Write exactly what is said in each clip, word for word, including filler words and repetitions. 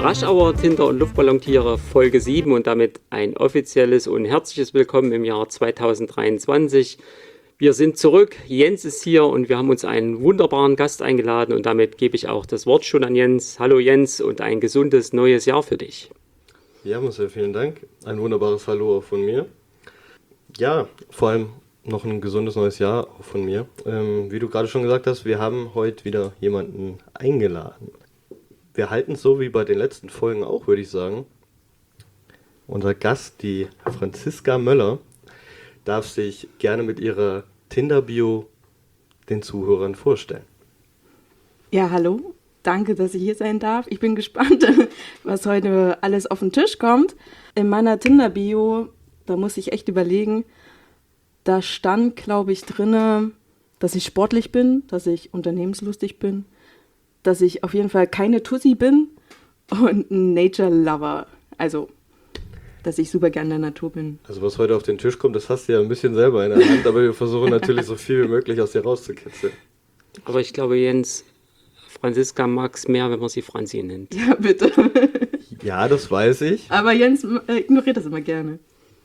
Rush Hour, Tinder und Luftballontiere, Folge sieben und damit ein offizielles und herzliches Willkommen im Jahr zweitausenddreiundzwanzig. Wir sind zurück, Jens ist hier und wir haben uns einen wunderbaren Gast eingeladen und damit gebe ich auch das Wort schon an Jens. Hallo Jens und ein gesundes neues Jahr für dich. Ja, Marcel, vielen Dank. Ein wunderbares Hallo auch von mir. Ja, vor allem noch ein gesundes neues Jahr auch von mir. Ähm, wie du gerade schon gesagt hast, wir haben heute wieder jemanden eingeladen. Wir halten es so wie bei den letzten Folgen auch, würde ich sagen. Unser Gast, die Franziska Möller, darf sich gerne mit ihrer Tinder-Bio den Zuhörern vorstellen. Ja, hallo. Danke, dass ich hier sein darf. Ich bin gespannt, was heute alles auf den Tisch kommt. In meiner Tinder-Bio, da muss ich echt überlegen, da stand, glaube ich, drin, dass ich sportlich bin, dass ich unternehmenslustig bin, dass ich auf jeden Fall keine Tussi bin und ein Nature-Lover. Also, dass ich super gerne in der Natur bin. Also was heute auf den Tisch kommt, das hast du ja ein bisschen selber in der Hand, aber wir versuchen natürlich so viel wie möglich aus dir rauszukitzeln. Aber ich glaube, Jens, Franziska mag es mehr, wenn man sie Franzi nennt. Ja, bitte. Ja, das weiß ich. Aber Jens äh, ignoriert das immer gerne.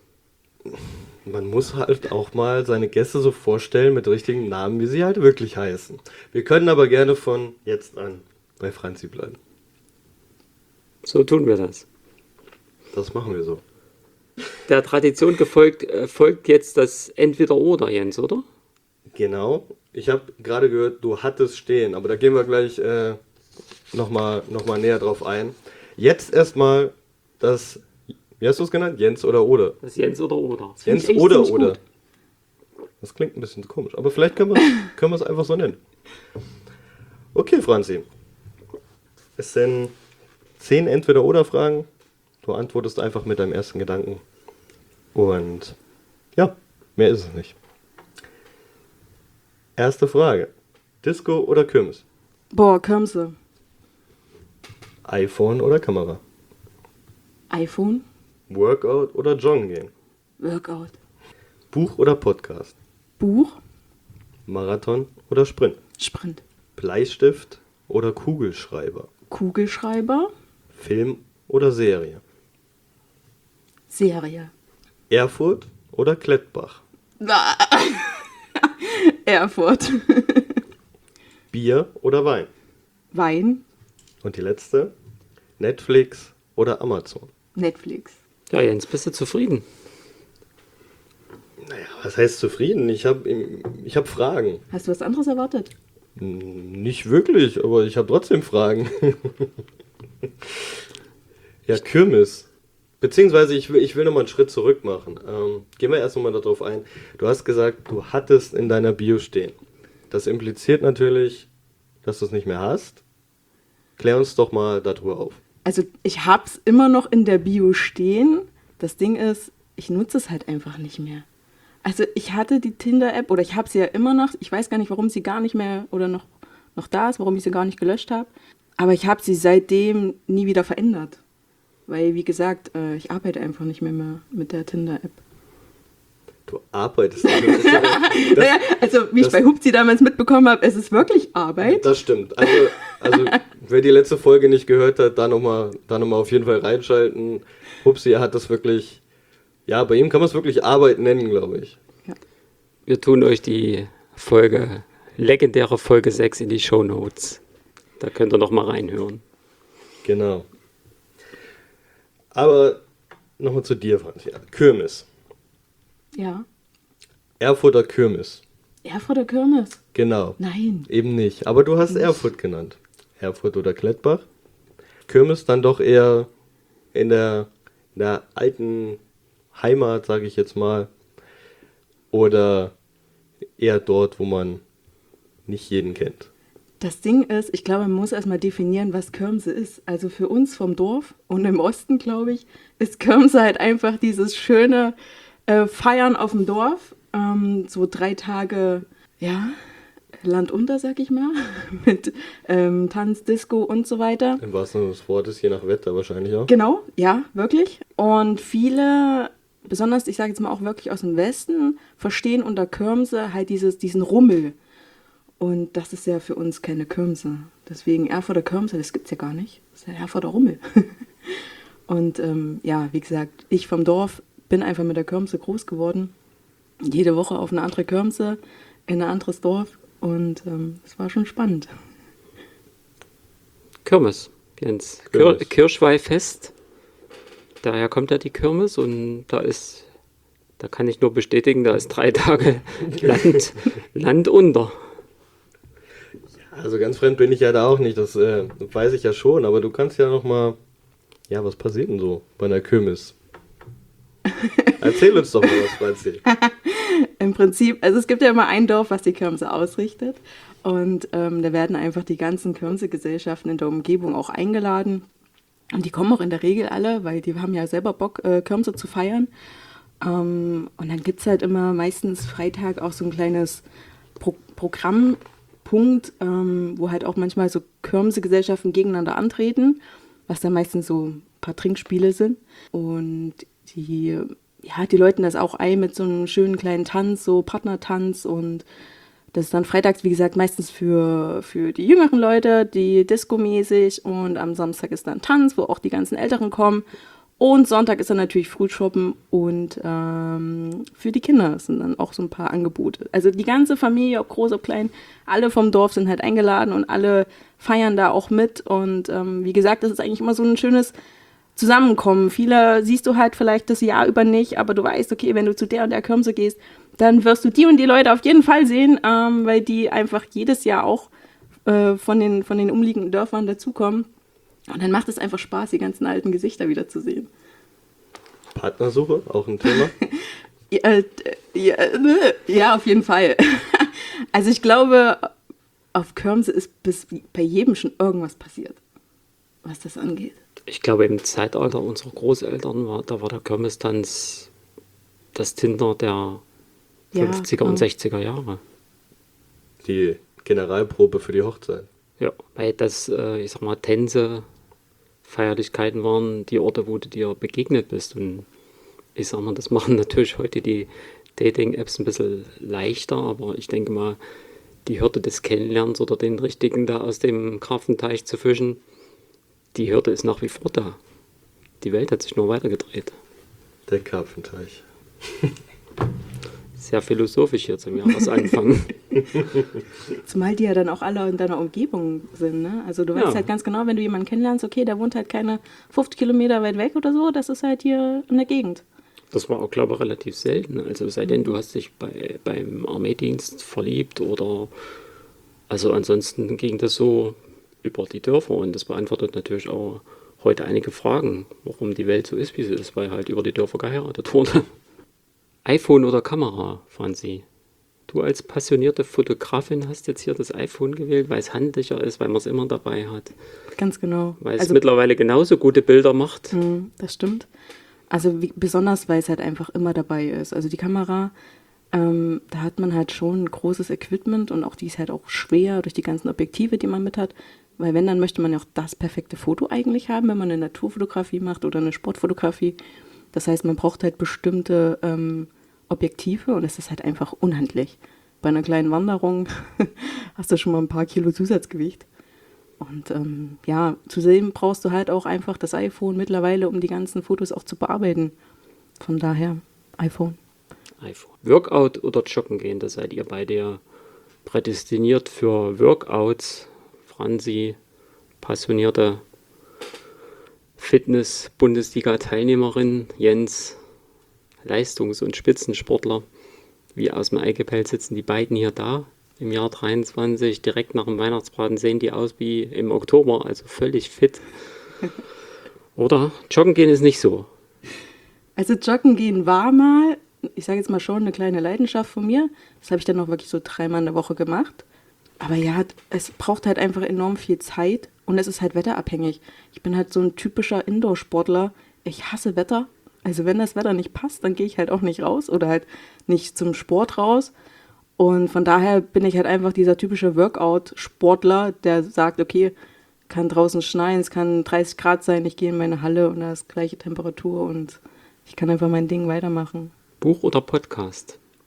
Man muss halt auch mal seine Gäste so vorstellen mit richtigen Namen, wie sie halt wirklich heißen. Wir können aber gerne von jetzt an bei Franzi bleiben. So tun wir das. Das machen wir so. Der Tradition gefolgt äh, folgt jetzt das Entweder-Oder, Jens, oder? Genau. Ich habe gerade gehört, du hattest stehen, aber da gehen wir gleich äh, nochmal noch mal näher drauf ein. Jetzt erstmal das, wie hast du es genannt? Jens oder Oder? Das Jens oder Oder. Jens oder Oder. Das klingt ein bisschen komisch, aber vielleicht können wir können wir es einfach so nennen. Okay, Franzi. Es sind zehn Entweder-Oder-Fragen. Du antwortest einfach mit deinem ersten Gedanken. Und ja, mehr ist es nicht. Erste Frage. Disco oder Kirmes? Boah, Kirmse. iPhone oder Kamera? iPhone. Workout oder Joggen gehen? Workout. Buch oder Podcast? Buch. Marathon oder Sprint? Sprint. Bleistift oder Kugelschreiber? Kugelschreiber. Film oder Serie? Serie. Erfurt oder Klettbach? Erfurt. Bier oder Wein? Wein. Und die letzte, Netflix oder Amazon? Netflix. Ja, Jens, bist du zufrieden? Naja, was heißt zufrieden? Ich habe ich hab Fragen. Hast du was anderes erwartet? Nicht wirklich, aber ich habe trotzdem Fragen. Ja, Kirmes. Beziehungsweise ich will, ich will nochmal einen Schritt zurück machen. Ähm, gehen wir erst nochmal darauf ein. Du hast gesagt, du hattest in deiner Bio stehen. Das impliziert natürlich, dass du es nicht mehr hast. Klär uns doch mal darüber auf. Also ich hab's immer noch in der Bio stehen. Das Ding ist, ich nutze es halt einfach nicht mehr. Also ich hatte die Tinder-App oder ich habe sie ja immer noch. Ich weiß gar nicht, warum sie gar nicht mehr oder noch, noch da ist, warum ich sie gar nicht gelöscht habe. Aber ich habe sie seitdem nie wieder verändert. Weil, wie gesagt, äh, ich arbeite einfach nicht mehr, mehr mit der Tinder-App. Du arbeitest nicht mehr. Das, naja, also wie ich das, bei Hupsi damals mitbekommen habe, es ist wirklich Arbeit. Das stimmt. Also, also wer die letzte Folge nicht gehört hat, da nochmal da noch mal auf jeden Fall reinschalten. Hupsi hat das wirklich, ja, bei ihm kann man es wirklich Arbeit nennen, glaube ich. Ja. Wir tun euch die Folge, legendäre Folge sechs in die Shownotes. Da könnt ihr noch mal reinhören. Genau. Aber nochmal zu dir, Franzi. Kirmes. Ja. Erfurter Kirmes. Erfurter Kirmes? Genau. Nein. Eben nicht. Aber du hast Erfurt genannt. Erfurt oder Klettbach. Kirmes dann doch eher in der, in der alten Heimat, sage ich jetzt mal. Oder eher dort, wo man nicht jeden kennt. Das Ding ist, ich glaube, man muss erstmal definieren, was Kirmse ist. Also für uns vom Dorf und im Osten, glaube ich, ist Kirmse halt einfach dieses schöne äh, Feiern auf dem Dorf. Ähm, so drei Tage, ja, Land unter, sag ich mal, mit ähm, Tanz, Disco und so weiter. Im wahrsten Sinne des Wortes, je nach Wetter wahrscheinlich auch. Genau, ja, wirklich. Und viele, besonders, ich sage jetzt mal auch wirklich aus dem Westen, verstehen unter Kirmse halt dieses, diesen Rummel. Und das ist ja für uns keine Kirmse. Deswegen Erfurter Kirmse, das gibt es ja gar nicht. Das ist ja Erfurter Rummel. Und ähm, ja, wie gesagt, ich vom Dorf bin einfach mit der Kirmse groß geworden. Jede Woche auf eine andere Kirmse, in ein anderes Dorf. Und ähm, das war schon spannend. Kirmes, Jens. Kirmes. Kir Kirchweihfest. Daher kommt ja die Kirmes und da ist, da kann ich nur bestätigen, da ist drei Tage Land, Land unter. Also ganz fremd bin ich ja da auch nicht, das äh, weiß ich ja schon, aber du kannst ja noch mal, ja, was passiert denn so bei einer Kirmes? Erzähl uns doch mal was, Franzi. Im Prinzip, also es gibt ja immer ein Dorf, was die Kirmse ausrichtet. Und ähm, da werden einfach die ganzen Kirmse-Gesellschaften in der Umgebung auch eingeladen. Und die kommen auch in der Regel alle, weil die haben ja selber Bock, äh, Kirmse zu feiern. Ähm, und dann gibt es halt immer meistens Freitag auch so ein kleines Pro Programmpunkt, ähm, wo halt auch manchmal so Kirmse-Gesellschaften gegeneinander antreten, was dann meistens so ein paar Trinkspiele sind. Und die, ja, die läuten das auch ein mit so einem schönen kleinen Tanz, so Partnertanz. Und das ist dann freitags, wie gesagt, meistens für, für die jüngeren Leute, die Disco-mäßig. Und am Samstag ist dann Tanz, wo auch die ganzen Älteren kommen. Und Sonntag ist dann natürlich Frühschoppen und ähm, für die Kinder sind dann auch so ein paar Angebote. Also die ganze Familie, ob groß, ob klein, alle vom Dorf sind halt eingeladen und alle feiern da auch mit. Und ähm, wie gesagt, das ist eigentlich immer so ein schönes Zusammenkommen. Viele siehst du halt vielleicht das Jahr über nicht, aber du weißt, okay, wenn du zu der und der Kirmse gehst, dann wirst du die und die Leute auf jeden Fall sehen, ähm, weil die einfach jedes Jahr auch äh, von den, von den umliegenden Dörfern dazukommen. Und dann macht es einfach Spaß, die ganzen alten Gesichter wieder zu sehen. Partnersuche, auch ein Thema? Ja, äh, ja, äh, ja, auf jeden Fall. Also ich glaube, auf Kirmse ist bis bei jedem schon irgendwas passiert, was das angeht. Ich glaube, im Zeitalter unserer Großeltern war, da war der Kirmestanz das Tinder der Ja, fünfziger und genau. sechziger Jahre. Die Generalprobe für die Hochzeit. Ja, weil das, äh, ich sag mal, Tänze, Feierlichkeiten waren die Orte, wo du dir begegnet bist. Und ich sag mal, das machen natürlich heute die Dating-Apps ein bisschen leichter, aber ich denke mal, die Hürde des Kennenlernens oder den Richtigen da aus dem Karpfenteich zu fischen, die Hürde ist nach wie vor da. Die Welt hat sich nur weitergedreht. Der Karpfenteich. Sehr philosophisch hier zum Jahresanfang. Zumal die ja dann auch alle in deiner Umgebung sind, ne? Also du weißt Ja. halt ganz genau, wenn du jemanden kennenlernst, okay, der wohnt halt keine fünfzig Kilometer weit weg oder so, das ist halt hier in der Gegend. Das war auch, glaube ich, relativ selten. Also seitdem du hast dich bei, beim Armeedienst verliebt oder also ansonsten ging das so über die Dörfer und das beantwortet natürlich auch heute einige Fragen, warum die Welt so ist, wie sie ist, weil halt über die Dörfer geheiratet wurde. iPhone oder Kamera, Franzi? Du als passionierte Fotografin hast jetzt hier das iPhone gewählt, weil es handlicher ist, weil man es immer dabei hat, Ganz genau. weil es Also mittlerweile genauso gute Bilder macht. Mm, das stimmt. Also wie, besonders, weil es halt einfach immer dabei ist. Also die Kamera, ähm, da hat man halt schon ein großes Equipment und auch die ist halt auch schwer durch die ganzen Objektive, die man mit hat. Weil wenn, dann möchte man ja auch das perfekte Foto eigentlich haben, wenn man eine Naturfotografie macht oder eine Sportfotografie. Das heißt, man braucht halt bestimmte ähm, Objektive und es ist halt einfach unhandlich. Bei einer kleinen Wanderung hast du schon mal ein paar Kilo Zusatzgewicht. Und ähm, ja, zudem brauchst du halt auch einfach das iPhone mittlerweile, um die ganzen Fotos auch zu bearbeiten. Von daher iPhone. iPhone. Workout oder Joggen gehen, da seid ihr beide ja prädestiniert für Workouts. Franzi, passionierte Fitness-Bundesliga-Teilnehmerin, Jens, Leistungs- und Spitzensportler. Wie aus dem Ei gepellt sitzen die beiden hier da im Jahr dreiundzwanzig. Direkt nach dem Weihnachtsbraten sehen die aus wie im Oktober, also völlig fit. Oder? Joggen gehen ist nicht so. Also joggen gehen war mal, ich sage jetzt mal schon, eine kleine Leidenschaft von mir. Das habe ich dann auch wirklich so dreimal in der Woche gemacht. Aber ja, es braucht halt einfach enorm viel Zeit und es ist halt wetterabhängig. Ich bin halt so ein typischer Indoor-Sportler. Ich hasse Wetter. Also wenn das Wetter nicht passt, dann gehe ich halt auch nicht raus oder halt nicht zum Sport raus. Und von daher bin ich halt einfach dieser typische Workout-Sportler, der sagt, okay, kann draußen schneien, es kann dreißig Grad sein, ich gehe in meine Halle und da ist gleiche Temperatur und ich kann einfach mein Ding weitermachen. Buch oder Podcast?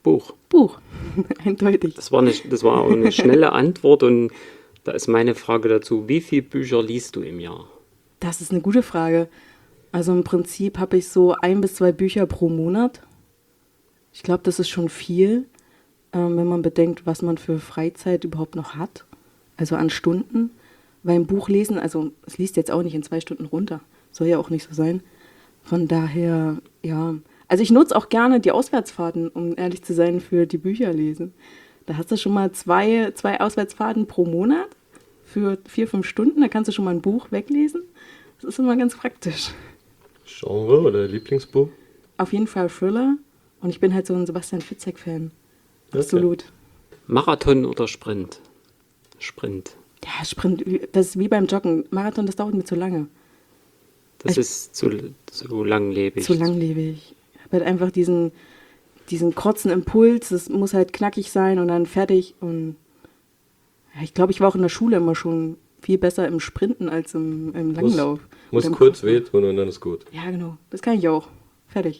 Buch. Buch, eindeutig. Das war, eine, das war auch eine schnelle Antwort und da ist meine Frage dazu, wie viele Bücher liest du im Jahr? Das ist eine gute Frage. Also im Prinzip habe ich so ein bis zwei Bücher pro Monat. Ich glaube, das ist schon viel, ähm, wenn man bedenkt, was man für Freizeit überhaupt noch hat. Also an Stunden. Weil ein Buch lesen, also es liest jetzt auch nicht in zwei Stunden runter. Soll ja auch nicht so sein. Von daher, ja. Also ich nutze auch gerne die Auswärtsfahrten, um ehrlich zu sein, für die Bücher lesen. Da hast du schon mal zwei, zwei Auswärtsfahrten pro Monat für vier, fünf Stunden. Da kannst du schon mal ein Buch weglesen. Das ist immer ganz praktisch. Genre oder Lieblingsbuch? Auf jeden Fall Thriller. Und ich bin halt so ein Sebastian Fitzek-Fan. Absolut. Okay. Marathon oder Sprint? Sprint. Ja, Sprint, das ist wie beim Joggen. Marathon, das dauert mir zu lange. Das Ich- ist zu, zu langlebig. Zu langlebig. Ich habe halt einfach diesen, diesen kurzen Impuls. Das muss halt knackig sein und dann fertig. Und ja, ich glaube, ich war auch in der Schule immer schon viel besser im Sprinten als im, im Langlauf. Muss Oder im kurz Kurzen. wehtun und dann ist gut. Ja, genau. Das kann ich auch. Fertig.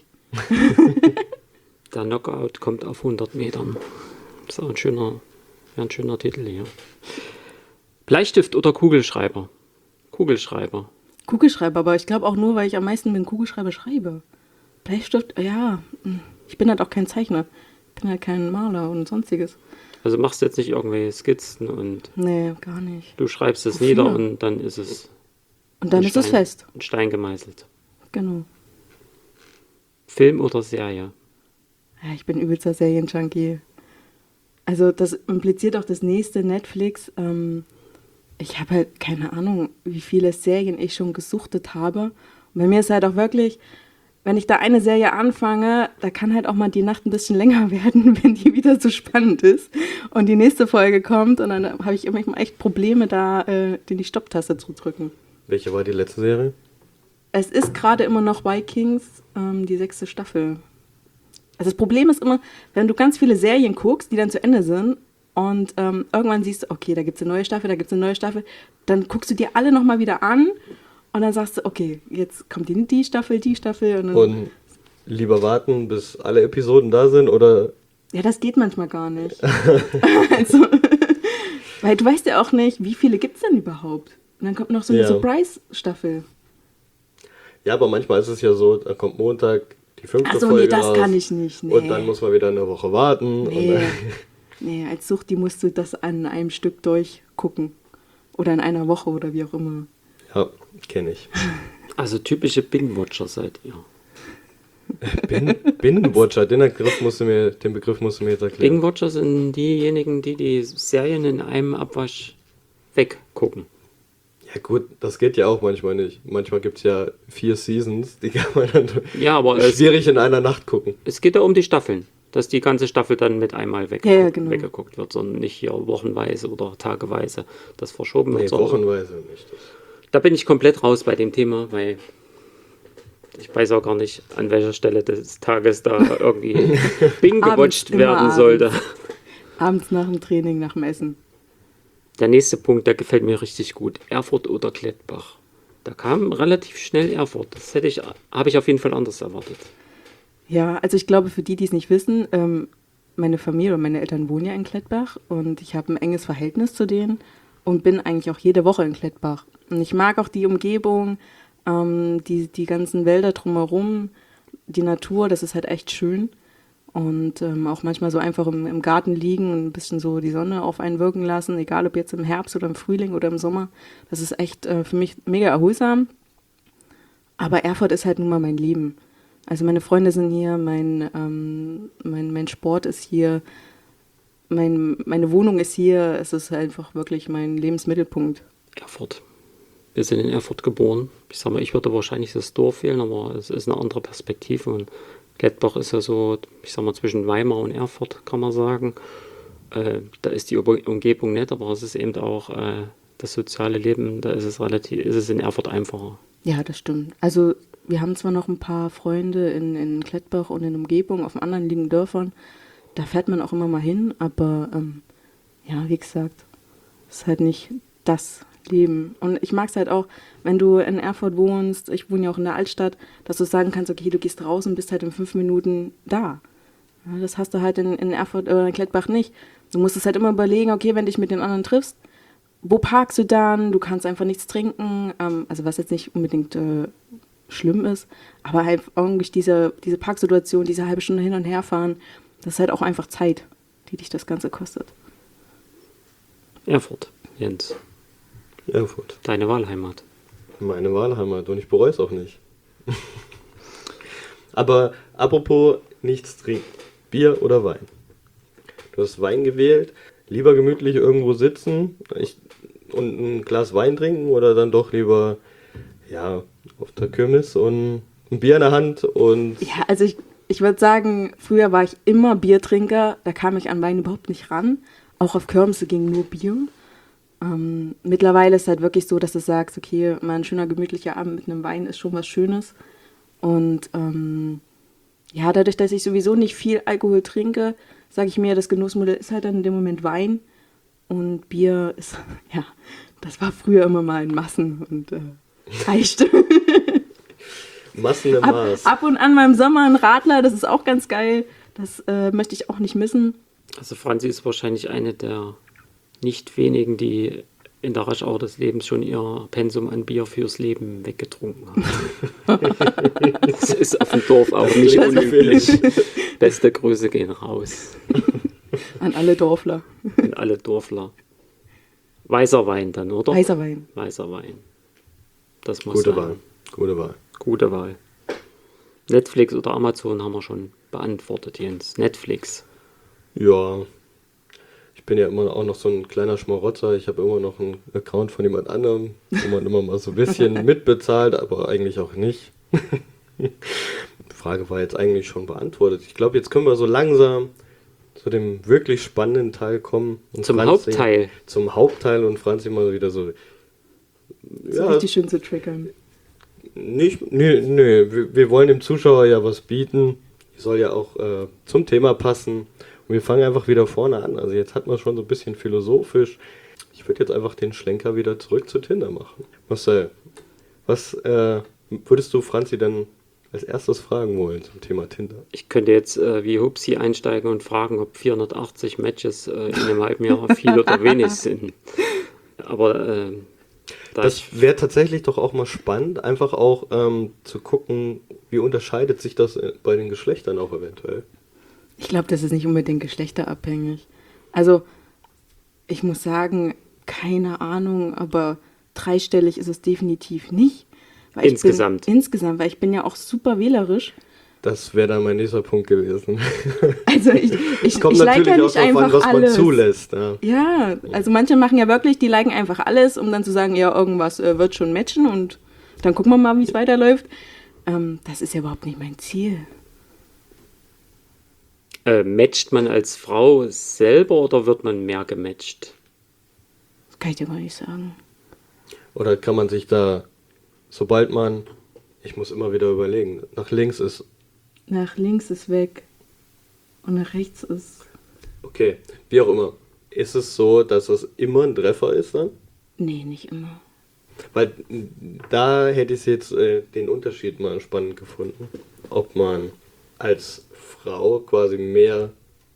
Der Knockout kommt auf hundert Metern. Das ist auch ein schöner, ja, ein schöner Titel hier. Bleistift oder Kugelschreiber? Kugelschreiber. Kugelschreiber, aber ich glaube auch nur, weil ich am meisten mit dem Kugelschreiber schreibe. Bleistift, ja. Ich bin halt auch kein Zeichner. Ich bin halt kein Maler und sonstiges. Also machst du jetzt nicht irgendwelche Skizzen und Nee, gar nicht. du schreibst es Wofür? nieder und dann ist es Und dann in ist es Stein- fest. in Stein gemeißelt. Genau. Film oder Serie? Ja, ich bin übelster Serienjunkie. Also das impliziert auch das nächste Netflix. Ähm, ich habe halt keine Ahnung, wie viele Serien ich schon gesuchtet habe. Und bei mir ist halt auch wirklich, wenn ich da eine Serie anfange, da kann halt auch mal die Nacht ein bisschen länger werden, wenn die wieder so spannend ist und die nächste Folge kommt. Und dann habe ich immer echt Probleme, da äh, die Stopptaste zu drücken. Welche war die letzte Serie? Es ist gerade immer noch Vikings, ähm, die sechste Staffel. Also das Problem ist immer, wenn du ganz viele Serien guckst, die dann zu Ende sind und ähm, irgendwann siehst du, okay, da gibt es eine neue Staffel, da gibt es eine neue Staffel, dann guckst du dir alle nochmal wieder an und dann sagst du, okay, jetzt kommt die, die Staffel, die Staffel. Und, dann, Und lieber warten, bis alle Episoden da sind oder ja, das geht manchmal gar nicht. Also, weil du weißt ja auch nicht, wie viele gibt es denn überhaupt? Und dann kommt noch so eine Ja. Surprise-Staffel. ja, aber manchmal ist es ja so, da kommt Montag die fünfte Ach so, Folge nee, das raus kann ich nicht. Nee. und dann muss man wieder eine Woche warten. Und Nee. dann, Nee, als Sucht, die musst du das an einem Stück durchgucken. Oder in einer Woche oder wie auch immer. ja, kenne ich. Also typische Binge-Watcher seid ihr. Bin, Binnenwatcher, den Begriff musst du mir, den Begriff musst du mir jetzt erklären. Binge-Watcher sind diejenigen, die die Serien in einem Abwasch weggucken. Ja gut, das geht ja auch manchmal nicht. Manchmal gibt es ja vier Seasons, die kann man dann Ja, aber es, schwierig in einer Nacht gucken. es geht ja um die Staffeln. Dass die ganze Staffel dann mit einmal weggeguckt, Ja, ja, genau. weggeguckt wird, sondern nicht hier wochenweise oder tageweise das verschoben wird. Nee, sondern- wochenweise nicht. Da bin ich komplett raus bei dem Thema, weil ich weiß auch gar nicht, an welcher Stelle des Tages da irgendwie Bing Abends, gewatcht immer werden abends. sollte. Abends nach dem Training, nach dem Essen. Der nächste Punkt, der gefällt mir richtig gut. Erfurt oder Klettbach. Da kam relativ schnell Erfurt. Das hätte ich, habe ich auf jeden Fall anders erwartet. Ja, also ich glaube, für die, die es nicht wissen, ähm, meine Familie und meine Eltern wohnen ja in Klettbach und ich habe ein enges Verhältnis zu denen und bin eigentlich auch jede Woche in Klettbach. Und ich mag auch die Umgebung, ähm, die, die ganzen Wälder drumherum, die Natur, das ist halt echt schön. Und ähm, auch manchmal so einfach im, im Garten liegen und ein bisschen so die Sonne auf einen wirken lassen, egal ob jetzt im Herbst oder im Frühling oder im Sommer. Das ist echt äh, für mich mega erholsam. Aber Erfurt ist halt nun mal mein Leben. Also meine Freunde sind hier, mein, ähm, mein, mein Sport ist hier, mein, meine Wohnung ist hier. Es ist einfach wirklich mein Lebensmittelpunkt. Erfurt. Wir sind in Erfurt geboren. Ich sag mal, ich würde wahrscheinlich das Dorf wählen, aber es ist eine andere Perspektive. Und Klettbach ist ja so, ich sag mal, zwischen Weimar und Erfurt, kann man sagen. Äh, da ist die Über- Umgebung nett, aber es ist eben auch äh, das soziale Leben, da ist es relativ, ist es in Erfurt einfacher. Ja, das stimmt. Also wir haben zwar noch ein paar Freunde in, in Klettbach und in Umgebung auf anderen liegenden Dörfern. Da fährt man auch immer mal hin, aber ähm, ja, wie gesagt, es ist halt nicht das Leben. Und ich mag es halt auch, wenn du in Erfurt wohnst, ich wohne ja auch in der Altstadt, dass du sagen kannst, okay, du gehst raus und bist halt in fünf Minuten da. Ja, das hast du halt in, in Erfurt oder in Klettbach nicht. Du musst es halt immer überlegen, okay, wenn du dich mit den anderen triffst, wo parkst du dann? Du kannst einfach nichts trinken. Ähm, also was jetzt nicht unbedingt äh, schlimm ist, aber halt irgendwie diese, diese Parksituation, diese halbe Stunde hin und her fahren, das ist halt auch einfach Zeit, die dich das Ganze kostet. Erfurt, Jens. Erfurt. Deine Wahlheimat. Meine Wahlheimat und ich bereue es auch nicht. Aber apropos nichts trinken. Bier oder Wein? Du hast Wein gewählt. Lieber gemütlich irgendwo sitzen ich, und ein Glas Wein trinken oder dann doch lieber ja, auf der Kirmes und ein Bier in der Hand und... Ja, also ich, ich würde sagen, früher war ich immer Biertrinker, da kam ich an Wein überhaupt nicht ran. Auch auf Kirmese ging nur Bier. Ähm, mittlerweile ist es halt wirklich so, dass du sagst, okay, mal ein schöner gemütlicher Abend mit einem Wein ist schon was Schönes. Und ähm, ja, dadurch, dass ich sowieso nicht viel Alkohol trinke, sage ich mir, das Genussmittel ist halt dann in dem Moment Wein. Und Bier ist, ja, das war früher immer mal in Massen und äh, reicht. Massen im ab, Maß. ab und an mal im Sommer ein Radler, das ist auch ganz geil. Das äh, möchte ich auch nicht missen. Also Franzi ist wahrscheinlich eine der nicht wenigen, die in der Raschauer des Lebens schon ihr Pensum an Bier fürs Leben weggetrunken haben. Das ist auf dem Dorf auch nicht unüblich. Beste Grüße gehen raus. An alle Dorfler. An alle Dorfler. Weißer Wein dann, oder? Weißer Wein. Weißer Wein. Das muss Gute sein. Wahl. Gute Wahl. Gute Wahl. Netflix oder Amazon haben wir schon beantwortet, Jens. Netflix. Ja, ich bin ja immer auch noch so ein kleiner Schmarotzer. Ich habe immer noch einen Account von jemand anderem, wo man immer mal so ein bisschen mitbezahlt, aber eigentlich auch nicht. Die Frage war jetzt eigentlich schon beantwortet. Ich glaube, jetzt können wir so langsam zu dem wirklich spannenden Teil kommen. Und Zum Franzi, Hauptteil. Zum Hauptteil und Franzi mal wieder so... So Ja, richtig schön zu triggern. nicht, nee, nee, wir, wir wollen dem Zuschauer ja was bieten. Die soll ja auch äh, zum Thema passen. Und wir fangen einfach wieder vorne an. Also jetzt hat man schon so ein bisschen philosophisch. Ich würde jetzt einfach den Schlenker wieder zurück zu Tinder machen. Marcel, was äh, würdest du Franzi denn als erstes fragen wollen zum Thema Tinder? Ich könnte jetzt äh, wie Hupsi einsteigen und fragen, ob vierhundertachtzig Matches äh, in einem halben Jahr viel oder wenig sind. Aber äh, da Das ich, wäre tatsächlich doch auch mal spannend, einfach auch ähm, zu gucken, wie unterscheidet sich das äh, bei den Geschlechtern auch eventuell. Ich glaube, das ist nicht unbedingt geschlechterabhängig. Also, ich muss sagen, keine Ahnung, aber dreistellig ist es definitiv nicht. Weil ich Insgesamt. Bin, insgesamt, weil ich bin ja auch super wählerisch. Das wäre dann mein nächster Punkt gewesen. Also ich, ich, Es kommt ich like natürlich ja auch nicht darauf einfach an, was man alles. zulässt. Ja. Ja, also manche machen ja wirklich, die liken einfach alles, um dann zu sagen, ja, irgendwas äh, wird schon matchen und dann gucken wir mal, wie es weiterläuft. Ähm, das ist ja überhaupt nicht mein Ziel. äh, matcht man als Frau selber oder wird man mehr gematcht? Das kann ich dir gar nicht sagen. Oder kann man sich da, sobald man, ich muss immer wieder überlegen, nach links ist, Nach links ist weg und nach rechts ist... okay, wie auch immer. Ist es so, dass es immer ein Treffer ist dann? Nee, nicht immer. Weil da hätte ich jetzt äh, den Unterschied mal spannend gefunden. Ob man als Frau quasi mehr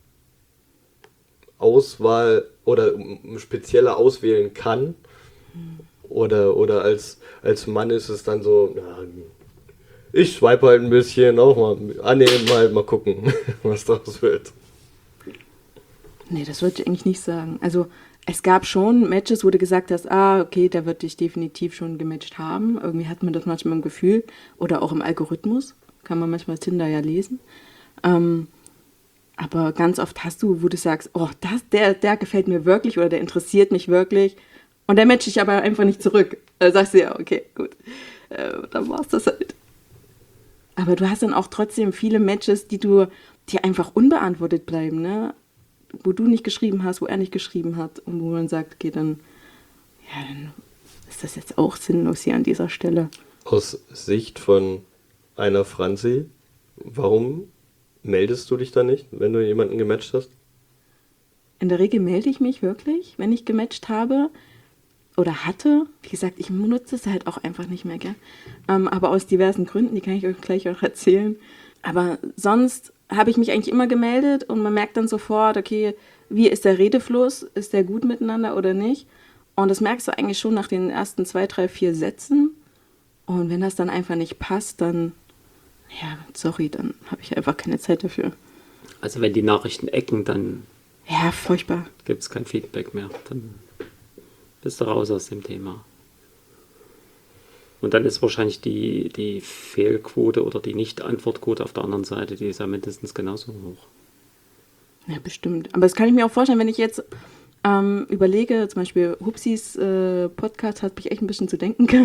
Auswahl oder m- spezieller auswählen kann. Oder, oder als, als Mann ist es dann so, ja, ich swipe halt ein bisschen, auch mal annehmen, mal, mal gucken, was daraus wird. Nee, das würde ich eigentlich nicht sagen. Also es gab schon Matches, wo du gesagt hast, ah, okay, da wird dich definitiv schon gematcht haben. Irgendwie hat man das manchmal im Gefühl oder auch im Algorithmus. Kann man manchmal Tinder ja lesen. Ähm, aber ganz oft hast du, wo du sagst, oh, das, der, der gefällt mir wirklich oder der interessiert mich wirklich. Und der matcht dich aber einfach nicht zurück. Da sagst du ja, okay, gut, äh, dann war's das halt. Aber du hast dann auch trotzdem viele Matches, die du, die einfach unbeantwortet bleiben, ne? Wo du nicht geschrieben hast, wo er nicht geschrieben hat und wo man sagt, okay, dann, ja, dann ist das jetzt auch sinnlos hier an dieser Stelle. Aus Sicht von einer Franzi, warum meldest du dich da nicht, wenn du jemanden gematcht hast? In der Regel melde ich mich wirklich, wenn ich gematcht habe oder hatte. Wie gesagt, ich nutze es halt auch einfach nicht mehr, gell? Ähm, aber aus diversen Gründen, die kann ich euch gleich auch erzählen. Aber sonst habe ich mich eigentlich immer gemeldet und man merkt dann sofort, okay, wie ist der Redefluss? Ist der gut miteinander oder nicht? Und das merkst du eigentlich schon nach den ersten zwei, drei, vier Sätzen. Und wenn das dann einfach nicht passt, dann, ja, sorry, dann habe ich einfach keine Zeit dafür. Also wenn die Nachrichten ecken, dann Ja, furchtbar. gibt es kein Feedback mehr. Dann bist du raus aus dem Thema. Und dann ist wahrscheinlich die, die Fehlquote oder die Nicht-Antwortquote auf der anderen Seite, die ist ja mindestens genauso hoch. Ja, bestimmt. Aber das kann ich mir auch vorstellen, wenn ich jetzt ähm, überlege, zum Beispiel Hupsis äh, Podcast hat mich echt ein bisschen zu denken getan.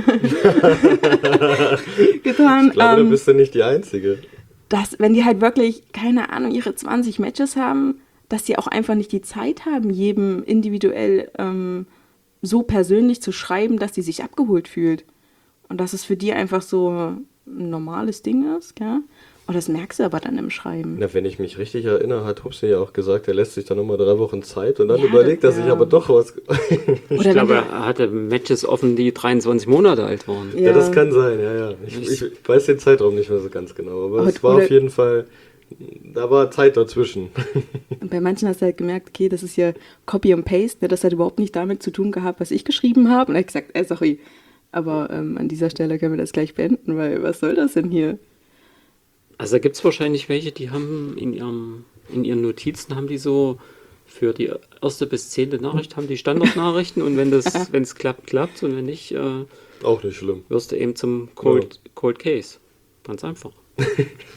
Ich glaube, da ähm, bist du nicht die Einzige. dass, wenn die halt wirklich, keine Ahnung, ihre zwanzig Matches haben, dass die auch einfach nicht die Zeit haben, jedem individuell ähm, so persönlich zu schreiben, dass die sich abgeholt fühlt. Und dass es für die einfach so ein normales Ding ist, ja. Und das merkst du aber dann im Schreiben. Na, wenn ich mich richtig erinnere, hat Hupsi ja auch gesagt, er lässt sich dann nochmal drei Wochen Zeit und dann Ja, überlegt er das- sich ja. aber doch was. Oder Ich wenn glaube, du- er hatte Matches offen, die dreiundzwanzig Monate alt waren. Ja, das kann sein, ja, ja. Ich, Ich- ich weiß den Zeitraum nicht mehr so ganz genau, aber Aber es war oder- auf jeden Fall, da war Zeit dazwischen. Und bei manchen hast du halt gemerkt, okay, das ist hier Copy und Paste, ne? Das hat überhaupt nicht damit zu tun gehabt, was ich geschrieben habe. Und er hat gesagt, äh, sorry, aber ähm, an dieser Stelle können wir das gleich beenden, weil was soll das denn hier? Also da gibt es wahrscheinlich welche, die haben in ihrem, in ihren Notizen haben die so für die erste bis zehnte Nachricht haben die Standardnachrichten und wenn das, wenn es klappt, klappt und wenn nicht, äh, Auch nicht schlimm. wirst du eben zum Cold, Cold Case. Ganz einfach. Das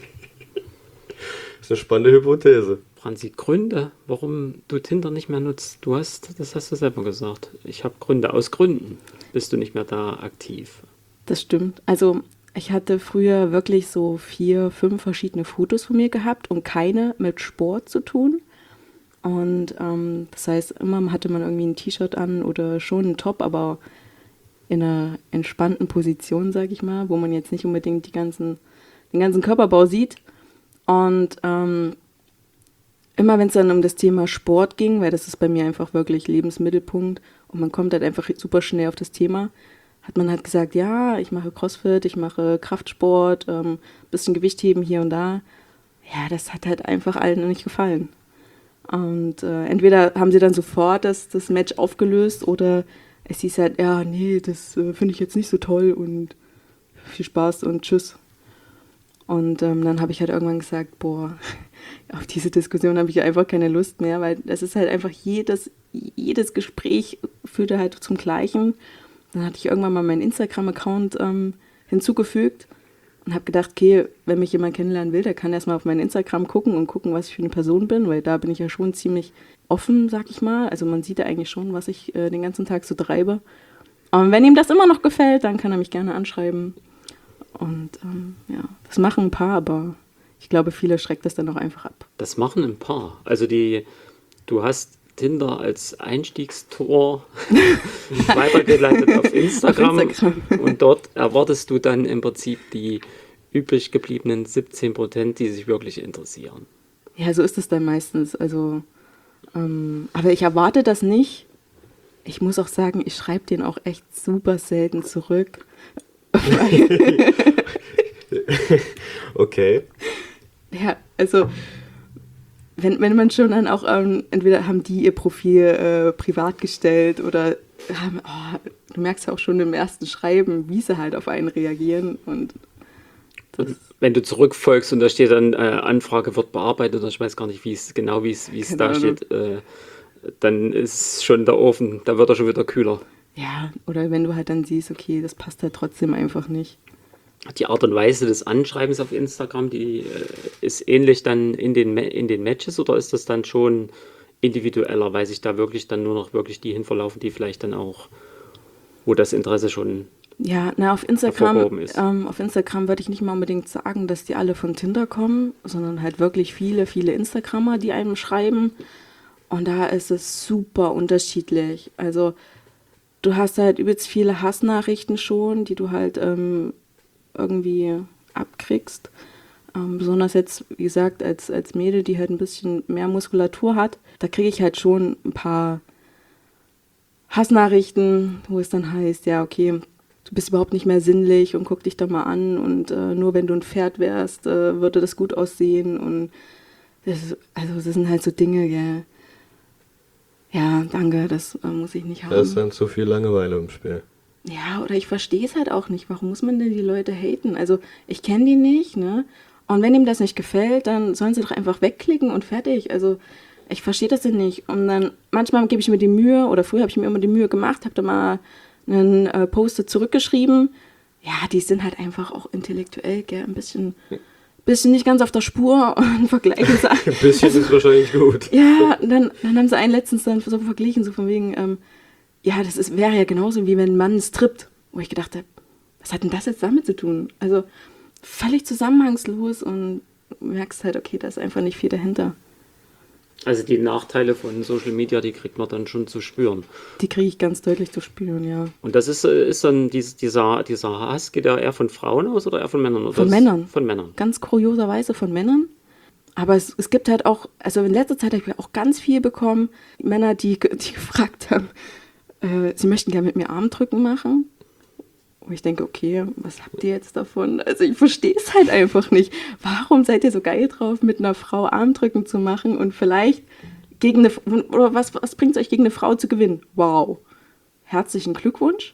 ist eine spannende Hypothese. Franzi, Gründe, warum du Tinder nicht mehr nutzt. Du hast, das hast du selber gesagt. Ich habe Gründe. Aus Gründen bist du nicht mehr da aktiv. Das stimmt. Also ich hatte früher wirklich so vier, fünf verschiedene Fotos von mir gehabt und keine mit Sport zu tun. Und ähm, das heißt, immer hatte man irgendwie ein T-Shirt an oder schon einen Top, aber in einer entspannten Position, sage ich mal, wo man jetzt nicht unbedingt die ganzen, den ganzen Körperbau sieht. Und ähm, immer wenn es dann um das Thema Sport ging, weil das ist bei mir einfach wirklich Lebensmittelpunkt und man kommt halt einfach super schnell auf das Thema, hat man halt gesagt, ja, ich mache Crossfit, ich mache Kraftsport, ähm, bisschen Gewichtheben hier und da. Ja, das hat halt einfach allen nicht gefallen. Und äh, entweder haben sie dann sofort das, das Match aufgelöst oder es hieß halt, ja, nee, das äh, finde ich jetzt nicht so toll und viel Spaß und tschüss. Und ähm, dann habe ich halt irgendwann gesagt, boah, auf diese Diskussion habe ich einfach keine Lust mehr, weil das ist halt einfach jedes, jedes Gespräch führte halt zum Gleichen. Dann hatte ich irgendwann mal meinen Instagram-Account ähm, hinzugefügt und habe gedacht, okay, wenn mich jemand kennenlernen will, der kann erstmal auf mein Instagram gucken und gucken, was ich für eine Person bin, weil da bin ich ja schon ziemlich offen, sag ich mal. Also man sieht ja eigentlich schon, was ich äh, den ganzen Tag so treibe. Und wenn ihm das immer noch gefällt, dann kann er mich gerne anschreiben. Und ähm, ja, das machen ein paar, aber ich glaube, viele schreckt das dann auch einfach ab. Das machen ein paar. Also die, du hast Tinder als Einstiegstor weitergeleitet auf Instagram, Auf Instagram. und dort erwartest du dann im Prinzip die übrig gebliebenen siebzehn Prozent, die sich wirklich interessieren. Ja, so ist es dann meistens. Also, ähm, aber ich erwarte das nicht. Ich muss auch sagen, ich schreibe den auch echt super selten zurück. Okay. Ja, also wenn, wenn man schon dann auch, ähm, entweder haben die ihr Profil äh, privat gestellt oder haben, oh, du merkst ja auch schon im ersten Schreiben, wie sie halt auf einen reagieren und das, Wenn du zurückfolgst und da steht dann äh, Anfrage wird bearbeitet oder ich weiß gar nicht, wie es genau wie es wie es Keine da Ahnung. steht, äh, dann ist schon der Ofen, da wird er schon wieder kühler. ja, oder wenn du halt dann siehst, okay, das passt halt trotzdem einfach nicht. Die Art und Weise des Anschreibens auf Instagram, die äh, ist ähnlich dann in den, Ma- in den Matches oder ist das dann schon individueller, weil sich da wirklich dann nur noch wirklich die hinverlaufen, die vielleicht dann auch, wo das Interesse schon, Ja, na, auf Instagram, hervorgehoben ist. ähm, auf Instagram würde ich nicht mal unbedingt sagen, dass die alle von Tinder kommen, sondern halt wirklich viele, viele Instagrammer, die einem schreiben. Und da ist es super unterschiedlich. Also du hast halt übelst viele Hassnachrichten schon, die du halt ähm, irgendwie abkriegst. Ähm, besonders jetzt, wie gesagt, als, als Mädel, die halt ein bisschen mehr Muskulatur hat, da kriege ich halt schon ein paar Hassnachrichten, wo es dann heißt, ja, okay, du bist überhaupt nicht mehr sinnlich und guck dich doch mal an und äh, nur wenn du ein Pferd wärst, äh, würde das gut aussehen und das, also das sind halt so Dinge, ja, ja, danke, das äh, muss ich nicht haben. Da ist dann zu viel Langeweile im Spiel. Ja, oder ich verstehe es halt auch nicht. Warum muss man denn die Leute haten? Also ich kenne die nicht, ne? Und wenn ihm das nicht gefällt, dann sollen sie doch einfach wegklicken und fertig. Also ich verstehe das denn nicht. Und dann manchmal gebe ich mir die Mühe, oder früher habe ich mir immer die Mühe gemacht, habe da mal einen äh, Post zurückgeschrieben. Ja, die sind halt einfach auch intellektuell, gell, ein bisschen, bisschen nicht ganz auf der Spur und vergleichen sie. Ein bisschen also, ist wahrscheinlich gut. Ja, dann, dann haben sie einen letztens dann so verglichen, so von wegen, ähm, ja, das ist, wäre ja genauso, wie wenn ein Mann strippt. Wo ich gedacht habe, was hat denn das jetzt damit zu tun? Also völlig zusammenhangslos und merkst halt, okay, da ist einfach nicht viel dahinter. Also die Nachteile von Social Media, die kriegt man dann schon zu spüren. Die kriege ich ganz deutlich zu spüren, ja. Und das ist, ist dann dies, dieser, dieser Hass, geht der eher von Frauen aus oder eher von Männern? Oder von das, Männern. Von Männern. Ganz kurioserweise von Männern. Aber es, es gibt halt auch, also in letzter Zeit habe ich auch ganz viel bekommen, Männer, die, die gefragt haben, äh, sie möchten gerne mit mir Armdrücken machen. Und ich denke, okay, was habt ihr jetzt davon? Also ich verstehe es halt einfach nicht. Warum seid ihr so geil drauf, mit einer Frau Armdrücken zu machen und vielleicht gegen eine, oder was, was bringt es euch, gegen eine Frau zu gewinnen? Wow, herzlichen Glückwunsch.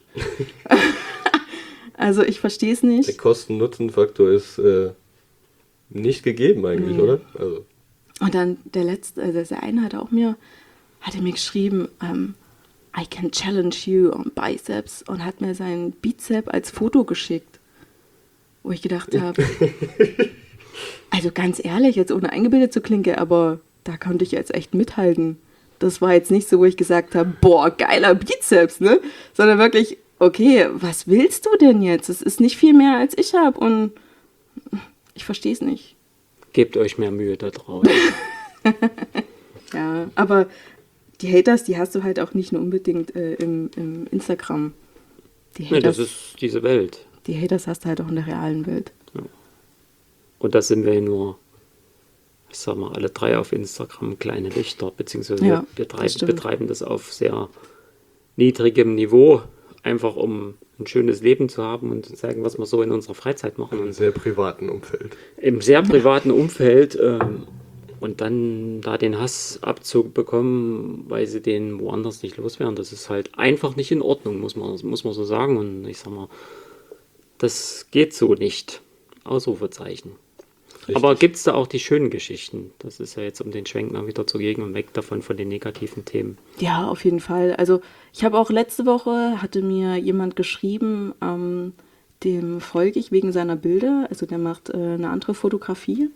Also ich verstehe es nicht. Der Kosten-Nutzen-Faktor ist äh, nicht gegeben eigentlich, nee. Oder? Also. Und dann der letzte, also der eine hat auch mir, hatte mir geschrieben, ähm, I can challenge you on biceps und hat mir seinen Bizep als Foto geschickt. Wo ich gedacht habe, also ganz ehrlich, jetzt ohne eingebildet zu klingen, aber da konnte ich jetzt echt mithalten. Das war jetzt nicht so, wo ich gesagt habe, boah, geiler Bizeps, ne? Sondern wirklich, okay, was willst du denn jetzt? Es ist nicht viel mehr, als ich habe und ich verstehe es nicht. Gebt euch mehr Mühe da draußen. Ja, aber die Haters, die hast du halt auch nicht nur unbedingt äh, im, im Instagram. Die Haters, nee, das ist diese Welt. Die Haters hast du halt auch in der realen Welt. Ja. Und da sind wir ja nur, ich sag mal, alle drei auf Instagram kleine Lichter, beziehungsweise ja, wir betreiben das, betreiben das auf sehr niedrigem Niveau, einfach um ein schönes Leben zu haben und zu zeigen, was wir so in unserer Freizeit machen. Im sehr privaten Umfeld. Im sehr privaten Umfeld. Ähm, Und dann da den Hass abzubekommen, weil sie den woanders nicht loswerden, das ist halt einfach nicht in Ordnung, muss man, muss man so sagen. Und ich sag mal, das geht so nicht. Ausrufezeichen. Richtig. Aber gibt es da auch die schönen Geschichten? Das ist ja jetzt, um den Schwenk mal wieder zu gehen und weg davon von den negativen Themen. Ja, auf jeden Fall. Also ich habe auch letzte Woche, hatte mir jemand geschrieben, ähm, dem folge ich wegen seiner Bilder. Also der macht äh, eine andere Fotografie.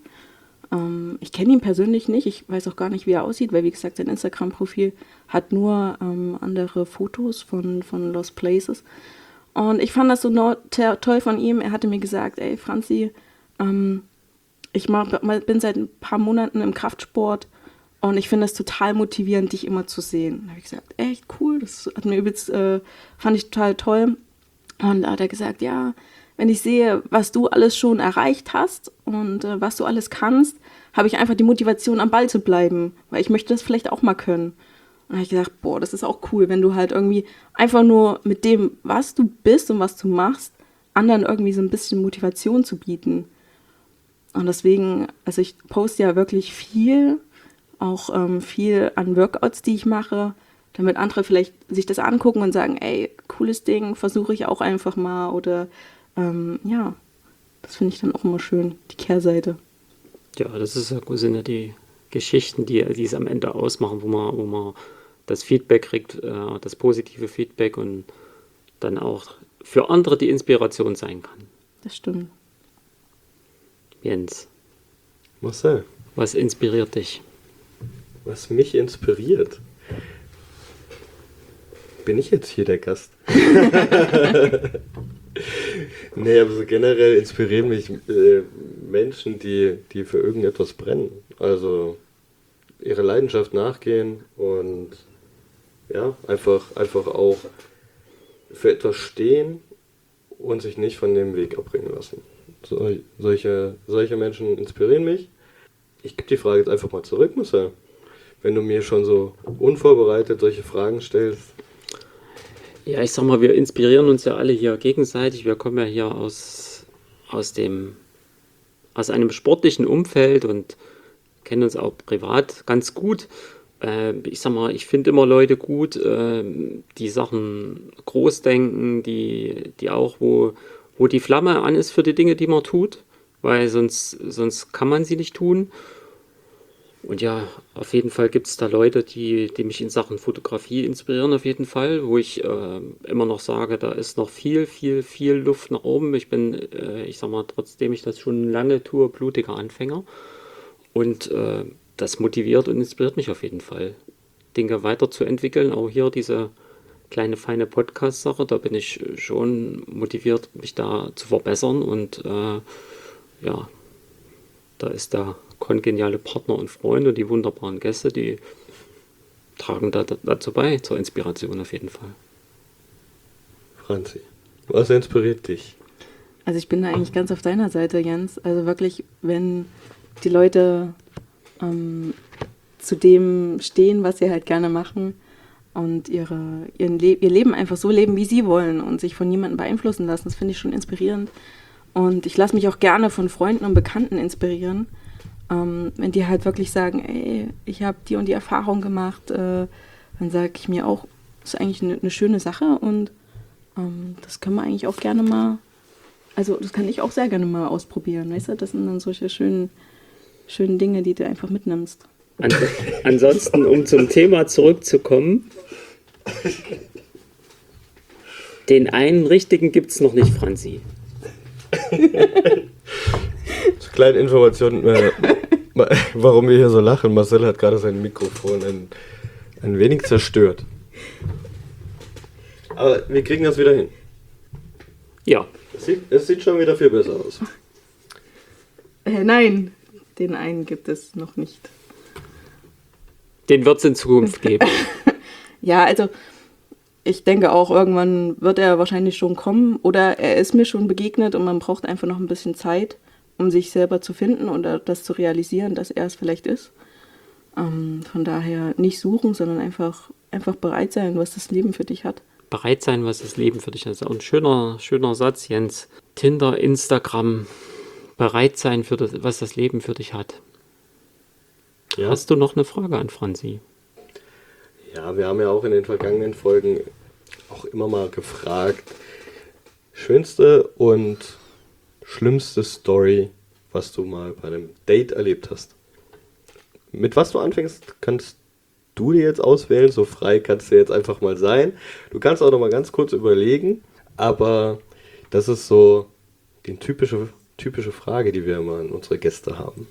Ich kenne ihn persönlich nicht, ich weiß auch gar nicht, wie er aussieht, weil wie gesagt, sein Instagram-Profil hat nur ähm, andere Fotos von, von Lost Places. Und ich fand das so no- te- toll von ihm. Er hatte mir gesagt, ey Franzi, ähm, ich mach, bin seit ein paar Monaten im Kraftsport und ich finde es total motivierend, dich immer zu sehen. Da habe ich gesagt, echt cool, das hat mir übelst, äh, fand ich total toll. Und da hat er gesagt, ja, wenn ich sehe, was du alles schon erreicht hast und äh, was du alles kannst, habe ich einfach die Motivation, am Ball zu bleiben, weil ich möchte das vielleicht auch mal können. Und da habe ich gedacht, boah, das ist auch cool, wenn du halt irgendwie einfach nur mit dem, was du bist und was du machst, anderen irgendwie so ein bisschen Motivation zu bieten. Und deswegen, also ich poste ja wirklich viel, auch ähm, viel an Workouts, die ich mache, damit andere vielleicht sich das angucken und sagen, ey, cooles Ding, versuche ich auch einfach mal oder Ähm, ja, das finde ich dann auch immer schön, die Kehrseite. Ja, das ist, sind ja die Geschichten, die, die es am Ende ausmachen, wo man, wo man das Feedback kriegt, äh, das positive Feedback und dann auch für andere die Inspiration sein kann. Das stimmt. Jens. Marcel. Was inspiriert dich? Was mich inspiriert? Bin ich jetzt hier der Gast? Nee, aber so generell inspirieren mich äh, Menschen, die, die für irgendetwas brennen. Also ihre Leidenschaft nachgehen und ja, einfach, einfach auch für etwas stehen und sich nicht von dem Weg abbringen lassen. So, solche, solche Menschen inspirieren mich. Ich gebe die Frage jetzt einfach mal zurück, Marcel. Wenn du mir schon so unvorbereitet solche Fragen stellst. Ja, ich sag mal, wir inspirieren uns ja alle hier gegenseitig. Wir kommen ja hier aus, aus dem, aus einem sportlichen Umfeld und kennen uns auch privat ganz gut. Äh, ich sag mal, ich finde immer Leute gut, äh, die Sachen groß denken, die, die auch, wo, wo die Flamme an ist für die Dinge, die man tut, weil sonst, sonst kann man sie nicht tun. Und ja, auf jeden Fall gibt es da Leute, die, die mich in Sachen Fotografie inspirieren, auf jeden Fall, wo ich äh, immer noch sage, da ist noch viel, viel, viel Luft nach oben. Ich bin, äh, ich sag mal, trotzdem ich das schon lange tue, blutiger Anfänger. Und äh, das motiviert und inspiriert mich auf jeden Fall, Dinge weiterzuentwickeln. Auch hier diese kleine, feine Podcast-Sache, da bin ich schon motiviert, mich da zu verbessern. Und äh, ja, da ist der kongeniale Partner und Freunde und die wunderbaren Gäste, die tragen da, da, dazu bei, zur Inspiration auf jeden Fall. Franzi, was inspiriert dich? Also ich bin da eigentlich ganz auf deiner Seite, Jens. Also wirklich, wenn die Leute ähm, zu dem stehen, was sie halt gerne machen und ihre, ihren Le- ihr Leben einfach so leben, wie sie wollen und sich von niemandem beeinflussen lassen, das finde ich schon inspirierend. Und ich lasse mich auch gerne von Freunden und Bekannten inspirieren. Ähm, wenn die halt wirklich sagen, ey, ich habe die und die Erfahrung gemacht, äh, dann sage ich mir auch, das ist eigentlich eine, eine schöne Sache und ähm, das können wir eigentlich auch gerne mal, also das kann ich auch sehr gerne mal ausprobieren, weißt du? Das sind dann solche schönen, schönen Dinge, die du einfach mitnimmst. An, ansonsten, um zum Thema zurückzukommen, den einen richtigen gibt es noch nicht, Franzi. Kleine Information, äh, warum wir hier so lachen. Marcel hat gerade sein Mikrofon ein, ein wenig zerstört. Aber wir kriegen das wieder hin. Ja. Es sieht, es sieht schon wieder viel besser aus. Äh, nein, den einen gibt es noch nicht. Den wird es in Zukunft geben. Ja, also ich denke auch, irgendwann wird er wahrscheinlich schon kommen oder er ist mir schon begegnet und man braucht einfach noch ein bisschen Zeit, um sich selber zu finden oder das zu realisieren, dass er es vielleicht ist. Ähm, von daher nicht suchen, sondern einfach, einfach bereit sein, was das Leben für dich hat. Bereit sein, was das Leben für dich hat. Das ist auch ein schöner, schöner Satz, Jens. Tinder, Instagram, bereit sein, für das, was das Leben für dich hat. Ja. Hast du noch eine Frage an Franzi? Ja, wir haben ja auch in den vergangenen Folgen auch immer mal gefragt, schönste und schlimmste Story, was du mal bei einem Date erlebt hast. Mit was du anfängst, kannst du dir jetzt auswählen, so frei kannst du jetzt einfach mal sein. Du kannst auch noch mal ganz kurz überlegen, aber das ist so die typische, typische Frage, die wir immer an unsere Gäste haben.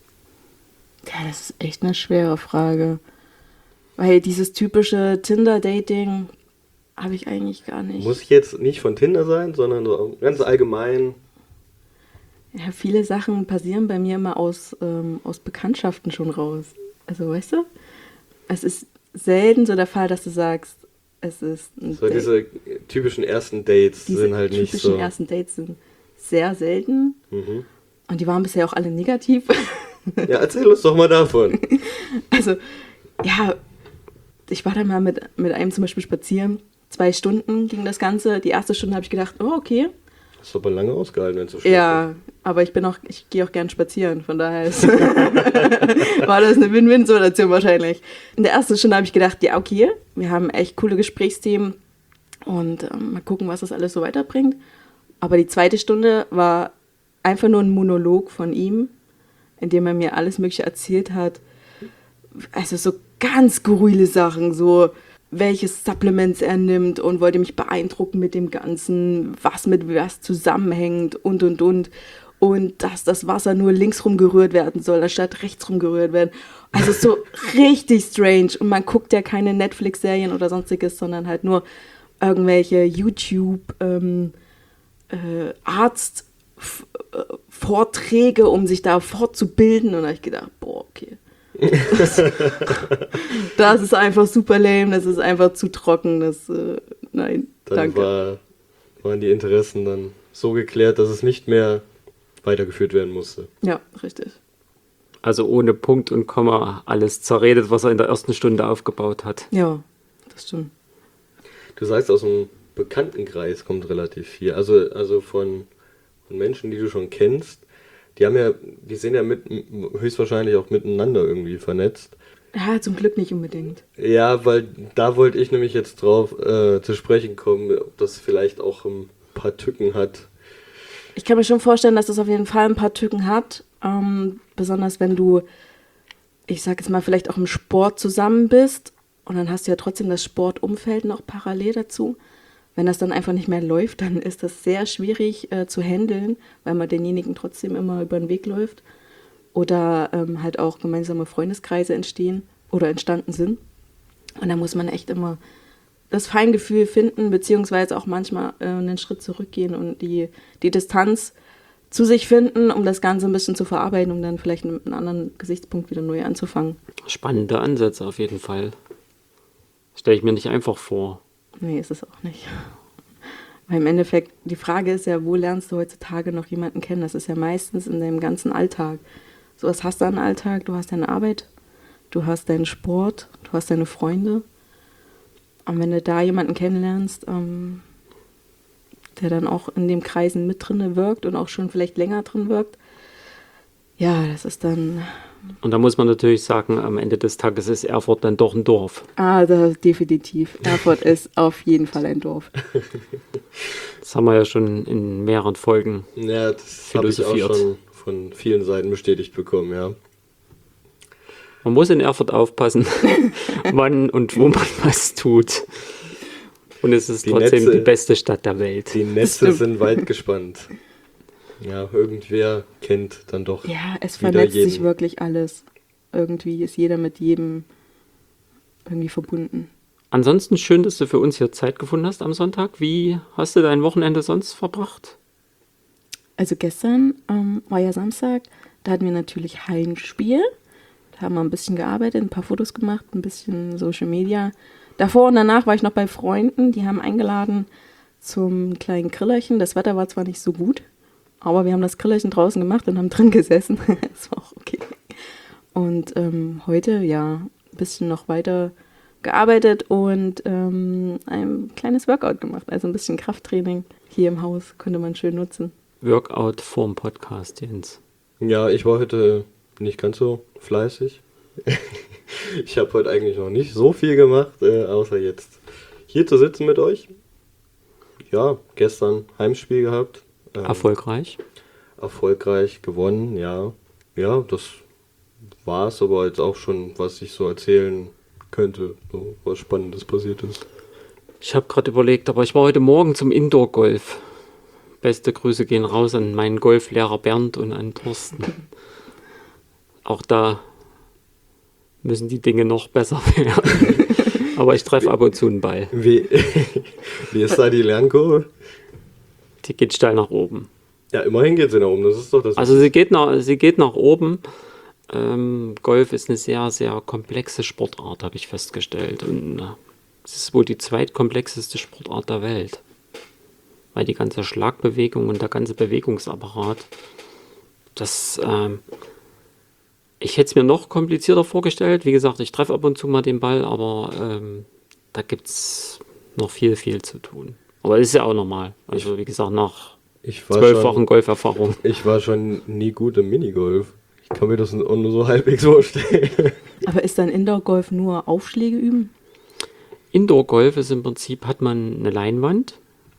Ja, das ist echt eine schwere Frage. Weil dieses typische Tinder-Dating habe ich eigentlich gar nicht. Muss jetzt nicht von Tinder sein, sondern so ganz allgemein. Ja, viele Sachen passieren bei mir immer aus, ähm, aus Bekanntschaften schon raus. Also, weißt du, es ist selten so der Fall, dass du sagst, es ist ein So Date. diese typischen ersten Dates Diese sind halt nicht typischen so. ersten Dates sind sehr selten. Mhm. Und die waren bisher auch alle negativ. Ja, erzähl uns doch mal davon. Also, ja, ich war da mal mit, mit einem zum Beispiel spazieren. Zwei Stunden ging das Ganze. Die erste Stunde habe ich gedacht, oh, okay. Hast du aber lange ausgehalten, wenn es so schlecht Ja, aber ich bin auch, ich gehe auch gern spazieren, von daher ist war das eine Win-Win-Situation wahrscheinlich. In der ersten Stunde habe ich gedacht, ja, okay, wir haben echt coole Gesprächsthemen und ähm, mal gucken, was das alles so weiterbringt. Aber die zweite Stunde war einfach nur ein Monolog von ihm, in dem er mir alles Mögliche erzählt hat. Also so ganz skurrile Sachen, so welches Supplements er nimmt und wollte mich beeindrucken mit dem Ganzen, was mit was zusammenhängt und, und, und. Und dass das Wasser nur links rum gerührt werden soll, anstatt rechts rum gerührt werden. Also so richtig strange. Und man guckt ja keine Netflix-Serien oder sonstiges, sondern halt nur irgendwelche YouTube ähm, äh, Arzt-Vorträge, um sich da fortzubilden. Und da habe ich gedacht, boah, okay. Das, das ist einfach super lame, das ist einfach zu trocken, das, äh, nein, Dann danke. war, waren die Interessen dann so geklärt, dass es nicht mehr weitergeführt werden musste. Ja, richtig. Also ohne Punkt und Komma alles zerredet, was er in der ersten Stunde aufgebaut hat. Ja, das stimmt. du sagst, aus dem Bekanntenkreis kommt relativ viel. Also, also von, von Menschen, die du schon kennst. Die haben ja, die sind ja mit, höchstwahrscheinlich auch miteinander irgendwie vernetzt. Ja, zum Glück nicht unbedingt. Ja, weil da wollte ich nämlich jetzt drauf äh, zu sprechen kommen, ob das vielleicht auch ein paar Tücken hat. Ich kann mir schon vorstellen, dass das auf jeden Fall ein paar Tücken hat. Ähm, besonders wenn du, ich sag jetzt mal, vielleicht auch im Sport zusammen bist. Und dann hast du ja trotzdem das Sportumfeld noch parallel dazu. Wenn das dann einfach nicht mehr läuft, dann ist das sehr schwierig äh, zu handeln, weil man denjenigen trotzdem immer über den Weg läuft. Oder ähm, halt auch gemeinsame Freundeskreise entstehen oder entstanden sind. Und da muss man echt immer das Feingefühl finden, beziehungsweise auch manchmal äh, einen Schritt zurückgehen und die, die Distanz zu sich finden, um das Ganze ein bisschen zu verarbeiten, um dann vielleicht mit einem anderen Gesichtspunkt wieder neu anzufangen. Spannende Ansätze auf jeden Fall. Stelle ich mir nicht einfach vor. Nee, ist es auch nicht. Weil im Endeffekt, die Frage ist ja, wo lernst du heutzutage noch jemanden kennen? Das ist ja meistens in deinem ganzen Alltag. So was hast du an Alltag, du hast deine Arbeit, du hast deinen Sport, du hast deine Freunde. Und wenn du da jemanden kennenlernst, ähm, der dann auch in dem Kreisen mit drin wirkt und auch schon vielleicht länger drin wirkt, ja, das ist dann... Und da muss man natürlich sagen, am Ende des Tages ist Erfurt dann doch ein Dorf. Ah, das definitiv. Erfurt ist auf jeden Fall ein Dorf. Das haben wir ja schon in mehreren Folgen Ja, das habe ich auch schon von vielen Seiten bestätigt bekommen, ja. Man muss in Erfurt aufpassen, wann und wo man was tut. Und es ist Die trotzdem Netze, die beste Stadt der Welt. Die Netze sind weit gespannt. Ja, irgendwer kennt dann doch. Ja, es wieder vernetzt jeden. sich wirklich alles. Irgendwie ist jeder mit jedem irgendwie verbunden. Ansonsten schön, dass du für uns hier Zeit gefunden hast am Sonntag. Wie hast du dein Wochenende sonst verbracht? Also gestern ähm, war ja Samstag, da hatten wir natürlich Heimspiel. Da haben wir ein bisschen gearbeitet, ein paar Fotos gemacht, ein bisschen Social Media. Davor und danach war ich noch bei Freunden, die haben eingeladen zum kleinen Grillerchen. Das Wetter war zwar nicht so gut, aber wir haben das Grillerchen draußen gemacht und haben drin gesessen. Das war auch okay. Und ähm, heute, ja, ein bisschen noch weiter gearbeitet und ähm, ein kleines Workout gemacht. Also ein bisschen Krafttraining hier im Haus konnte man schön nutzen. Workout vorm Podcast, Jens. Ja, ich war heute nicht ganz so fleißig. Ich habe heute eigentlich noch nicht so viel gemacht, äh, außer jetzt hier zu sitzen mit euch. Ja, gestern Heimspiel gehabt. Ähm, Erfolgreich. Erfolgreich gewonnen, ja. Ja, das war es aber jetzt auch schon, was ich so erzählen könnte, so was Spannendes passiert ist. Ich habe gerade überlegt, aber ich war heute Morgen zum Indoor-Golf. Beste Grüße gehen raus an meinen Golflehrer Bernd und an Thorsten. Auch da müssen die Dinge noch besser werden. Aber ich treffe ab und zu einen Ball. Wie, wie ist da die Lernkurve? Die geht steil nach oben. Ja, immerhin geht sie nach oben, das ist doch das. Also sie geht nach, sie geht nach oben. Ähm, Golf ist eine sehr, sehr komplexe Sportart, habe ich festgestellt. Und äh, es ist wohl die zweitkomplexeste Sportart der Welt. Weil die ganze Schlagbewegung und der ganze Bewegungsapparat, das, ähm, ich hätte es mir noch komplizierter vorgestellt. Wie gesagt, ich treffe ab und zu mal den Ball, aber ähm, da gibt es noch viel, viel zu tun. Aber das ist ja auch normal. Also wie gesagt, nach ich war zwölf schon, Wochen Golferfahrung. Ich war schon nie gut im Minigolf. Ich kann mir das nur so halbwegs vorstellen. Aber ist dann Indoor-Golf nur Aufschläge üben? Indoor-Golf ist im Prinzip, hat man eine Leinwand.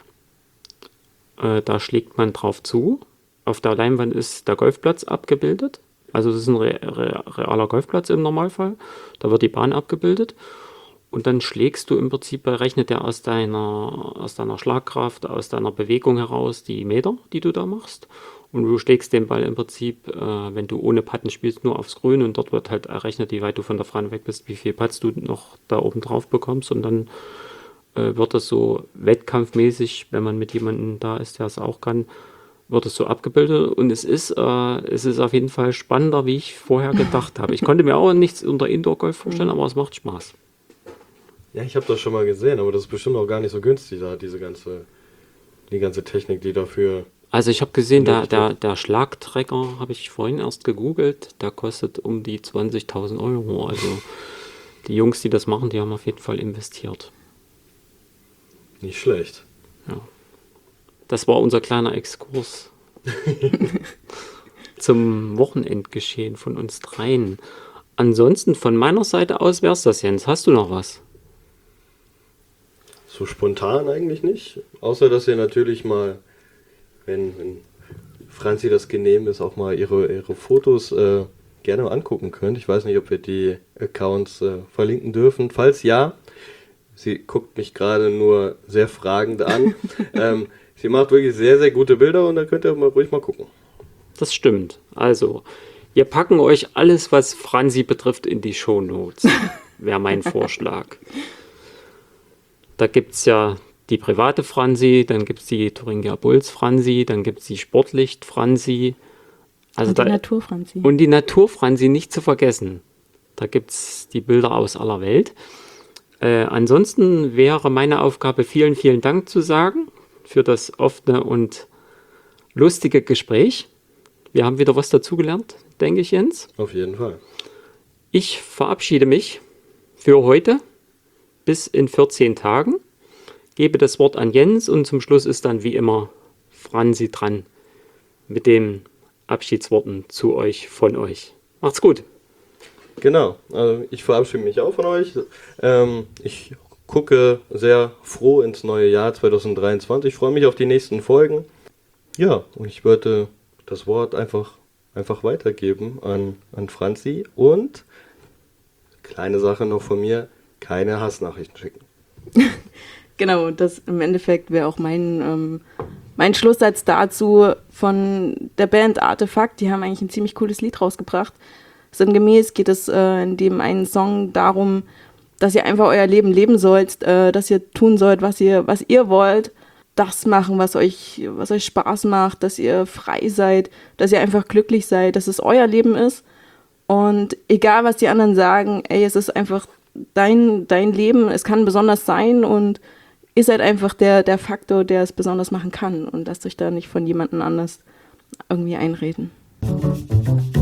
Äh, da schlägt man drauf zu. Auf der Leinwand ist der Golfplatz abgebildet. Also das ist ein re re realer Golfplatz im Normalfall. Da wird die Bahn abgebildet. Und dann schlägst du im Prinzip, berechnet der aus deiner, aus deiner Schlagkraft, aus deiner Bewegung heraus die Meter, die du da machst. Und du schlägst den Ball im Prinzip, äh, wenn du ohne Patten spielst, nur aufs Grün. Und dort wird halt errechnet, wie weit du von der Fahne weg bist, wie viel Putts du noch da oben drauf bekommst. Und dann äh, wird das so wettkampfmäßig, wenn man mit jemandem da ist, der es auch kann, wird es so abgebildet. Und es ist, äh, es ist auf jeden Fall spannender, wie ich vorher gedacht habe. Ich konnte mir auch nichts unter Indoor-Golf vorstellen, aber es macht Spaß. Ja, ich habe das schon mal gesehen, aber das ist bestimmt auch gar nicht so günstig, da diese ganze, die ganze Technik, die dafür... Also ich habe gesehen, der, der, der Schlagtrecker, habe ich vorhin erst gegoogelt, der kostet um die zwanzigtausend Euro. Also die Jungs, die das machen, die haben auf jeden Fall investiert. Nicht schlecht. Ja. Das war unser kleiner Exkurs zum Wochenendgeschehen von uns dreien. Ansonsten von meiner Seite aus wäre es das, Jens. Hast du noch was? So spontan eigentlich nicht. Außer, dass ihr natürlich mal, wenn, wenn Franzi das genehm ist, auch mal ihre, ihre Fotos äh, gerne angucken könnt. Ich weiß nicht, ob wir die Accounts äh, verlinken dürfen. Falls ja, sie guckt mich gerade nur sehr fragend an. ähm, sie macht wirklich sehr, sehr gute Bilder und da könnt ihr mal ruhig mal gucken. Das stimmt. Also, wir packen euch alles, was Franzi betrifft, in die Shownotes. Wäre mein Vorschlag. Da gibt es ja die private Franzi, dann gibt es die Thuringia Bulls Franzi, dann gibt es die Sportlicht Franzi. Also und die da, Natur Franzi. Und die Natur Franzi nicht zu vergessen. Da gibt es die Bilder aus aller Welt. Äh, ansonsten wäre meine Aufgabe, vielen, vielen Dank zu sagen für das offene und lustige Gespräch. Wir haben wieder was dazugelernt, denke ich, Jens. Auf jeden Fall. Ich verabschiede mich für heute bis in vierzehn Tagen. Gebe das Wort an Jens und zum Schluss ist dann wie immer Franzi dran mit den Abschiedsworten zu euch, von euch. Macht's gut. Genau, also ich verabschiede mich auch von euch. Ähm, ich gucke sehr froh ins neue Jahr zwanzig dreiundzwanzig. Ich freue mich auf die nächsten Folgen. Ja, und ich würde das Wort einfach, einfach weitergeben an, an Franzi. Und kleine Sache noch von mir, keine Hassnachrichten schicken. Genau, das im Endeffekt wäre auch mein, ähm, mein Schlusssatz dazu von der Band Artefakt. Die haben eigentlich ein ziemlich cooles Lied rausgebracht. Sinngemäß geht es äh, in dem einen Song darum, dass ihr einfach euer Leben leben sollt, äh, dass ihr tun sollt, was ihr, was ihr wollt, das machen, was euch, was euch Spaß macht, dass ihr frei seid, dass ihr einfach glücklich seid, dass es euer Leben ist. Und egal, was die anderen sagen, ey, es ist einfach dein, dein Leben, es kann besonders sein und ihr seid einfach der, der Faktor, der es besonders machen kann und lasst euch da nicht von jemandem anders irgendwie einreden.